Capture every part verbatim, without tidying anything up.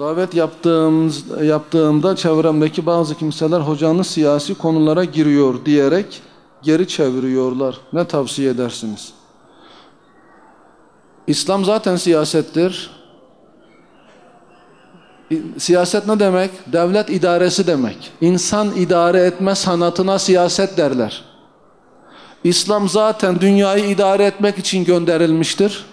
Davet yaptığımız, yaptığımda çevremdeki bazı kimseler hocanız siyasi konulara giriyor diyerek geri çeviriyorlar. Ne tavsiye edersiniz? İslam zaten siyasettir. Siyaset ne demek? Devlet idaresi demek. İnsan idare etme sanatına siyaset derler. İslam zaten dünyayı idare etmek için gönderilmiştir.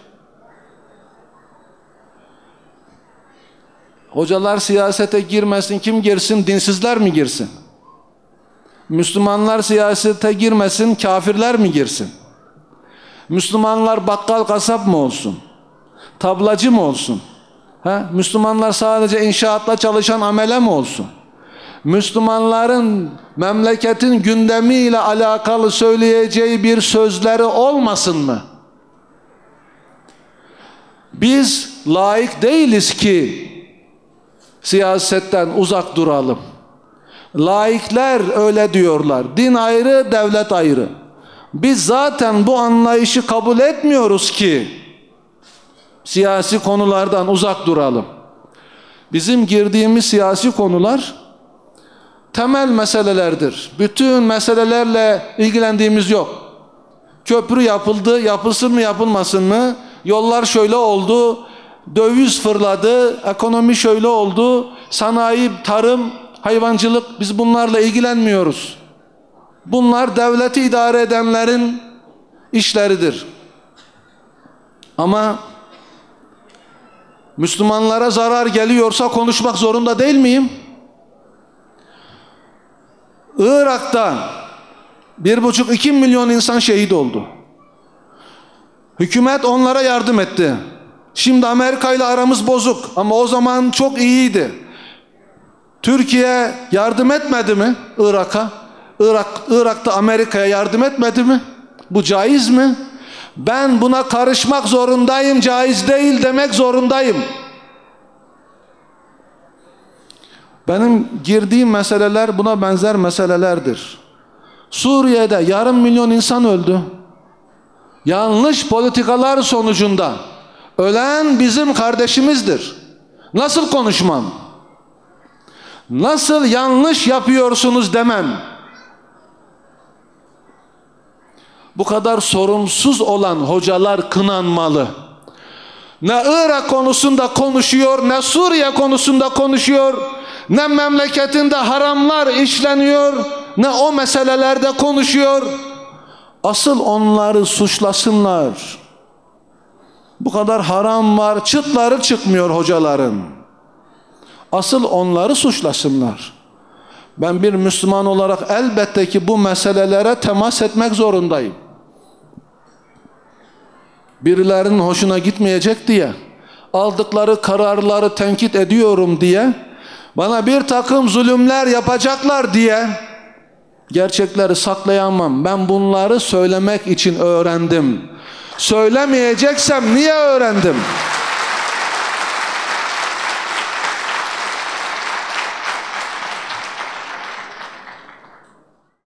Hocalar siyasete girmesin, kim girsin? Dinsizler mi girsin? Müslümanlar siyasete girmesin, kafirler mi girsin? Müslümanlar bakkal kasap mı olsun? Tablacı mı olsun? Ha? Müslümanlar sadece inşaatla çalışan amele mi olsun? Müslümanların memleketin gündemiyle alakalı söyleyeceği bir sözleri olmasın mı? Biz layık değiliz ki siyasetten uzak duralım. Laikler öyle diyorlar. Din ayrı, devlet ayrı. Biz zaten bu anlayışı kabul etmiyoruz ki siyasi konulardan uzak duralım. Bizim girdiğimiz siyasi konular temel meselelerdir. Bütün meselelerle ilgilendiğimiz yok. Köprü yapıldı, yapılsın mı yapılmasın mı? Yollar şöyle oldu, döviz fırladı, ekonomi şöyle oldu, sanayi, tarım, hayvancılık, biz bunlarla ilgilenmiyoruz. Bunlar devleti idare edenlerin işleridir. Ama Müslümanlara zarar geliyorsa konuşmak zorunda değil miyim? Irak'ta bir buçuk iki milyon insan şehit oldu. Hükümet onlara yardım etti. Şimdi Amerika ile aramız bozuk ama o zaman çok iyiydi. Türkiye yardım etmedi mi Irak'a? Irak, Irak'ta Amerika'ya yardım etmedi mi? Bu caiz mi? Ben buna karışmak zorundayım, caiz değil demek zorundayım. Benim girdiğim meseleler buna benzer meselelerdir. Suriye'de yarım milyon insan öldü. Yanlış politikalar sonucunda ölen bizim kardeşimizdir. Nasıl konuşmam? Nasıl yanlış yapıyorsunuz demem? Bu kadar sorumsuz olan hocalar kınanmalı. Ne Irak konusunda konuşuyor, ne Suriye konusunda konuşuyor, ne memleketinde haramlar işleniyor, ne o meselelerde konuşuyor. Asıl onları suçlasınlar. Bu kadar haram var, çıtları çıkmıyor hocaların. Asıl onları suçlasınlar. Ben bir Müslüman olarak elbette ki bu meselelere temas etmek zorundayım. Birilerinin hoşuna gitmeyecek diye, aldıkları kararları tenkit ediyorum diye, bana bir takım zulümler yapacaklar diye gerçekleri saklayamam. Ben bunları söylemek için öğrendim. Söylemeyeceksem niye öğrendim?